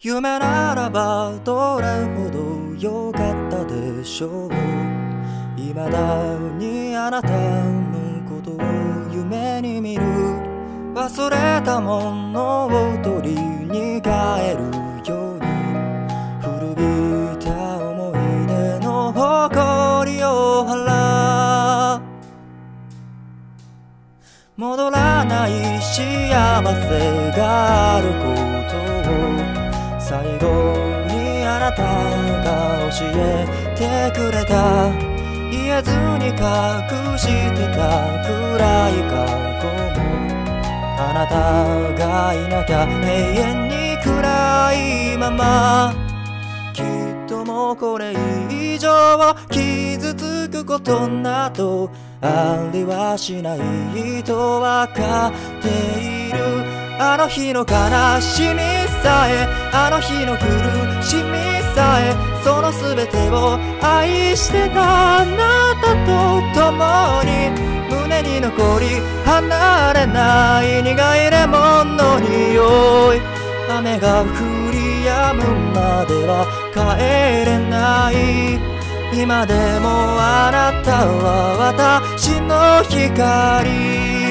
夢ならばどれほど良かったでしょう。未だにあなたのことを夢に見る。忘れたものを取りに帰るように、古びた思い出の誇りを払う。戻らない幸せがあることを最後にあなたが教えてくれた。言えずに隠してた暗い過去も、あなたがいなきゃ永遠に暗いまま。きっともうこれ以上傷つくことなどありはしないとわかっている。あの日の悲しみさえ、あの日の苦しみさえ、その全てを愛してたあなたと共に、胸に残り離れない苦いレモンの匂い。雨が降り止むまでは帰れない。今でもあなたは私の光。